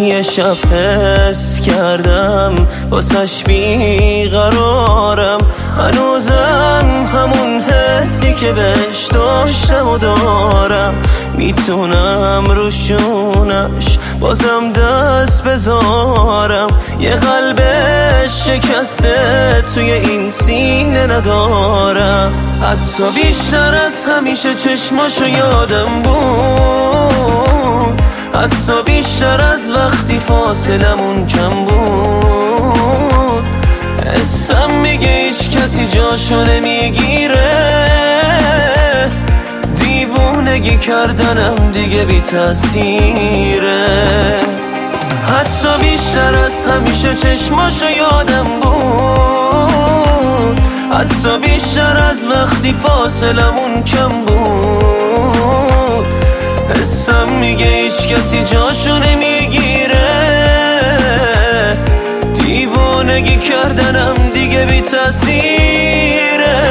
یه شب حس کردم واسش بیقرارم، هنوزم همون حسی که بهش داشتم و دارم. میتونم روشونش بازم دست بذارم، یه قلب شکسته توی این سینه ندارم. حتی بیشتر از همیشه چشماشو یادم بود، حتی بیشتر از وقتی فاصلمون کم بود. حسم میگه هیچ کسی جاشو نمیگیره، دیوونگی کردنم دیگه بی تأثیره. حتی بیشتر از همیشه چشماشو یادم بود، حتی بیشتر از وقتی فاصلمون کم بود. حسم میگه هیچ کسی جاشو نمیگیره، دیوانگی کردنم دیگه بی تأثیره.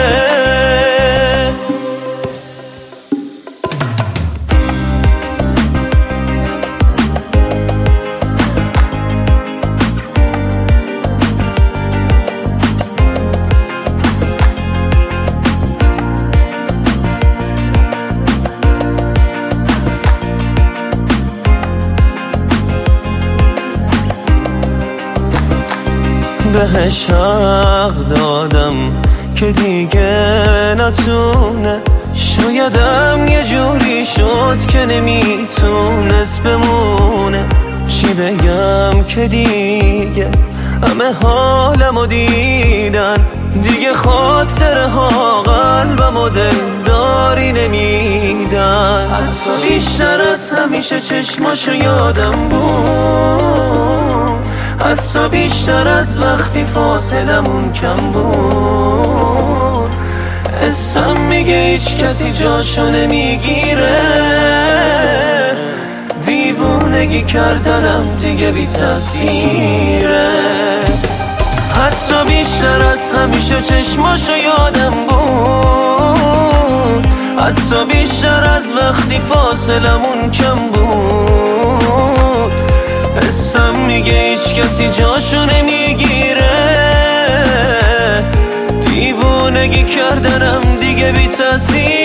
بهش حق دادم که دیگه نتونه، شایدم یه جوری شد که نمیتونست بمونه. چی بگم که دیگه همه حالمو دیدن، دیگه خاطره ها قلبمو دلداری نمیدن. حتی بیشتر از همیشه چشماشو یادم بود، حتی بیشتر از وقتی فاصلمون کم بود. حسم میگه هیچ کسی جاشو نمیگیره، دیوونگی کردنم دیگه بی تأثیره. حتی بیشتر از همیشه چشماشو یادم بود، حتی بیشتر از وقتی فاصلمون کم بود. حسم میگه هیچ کسی جاشو نمیگیره، دیوونگی کردنم دیگه بی تأثیر.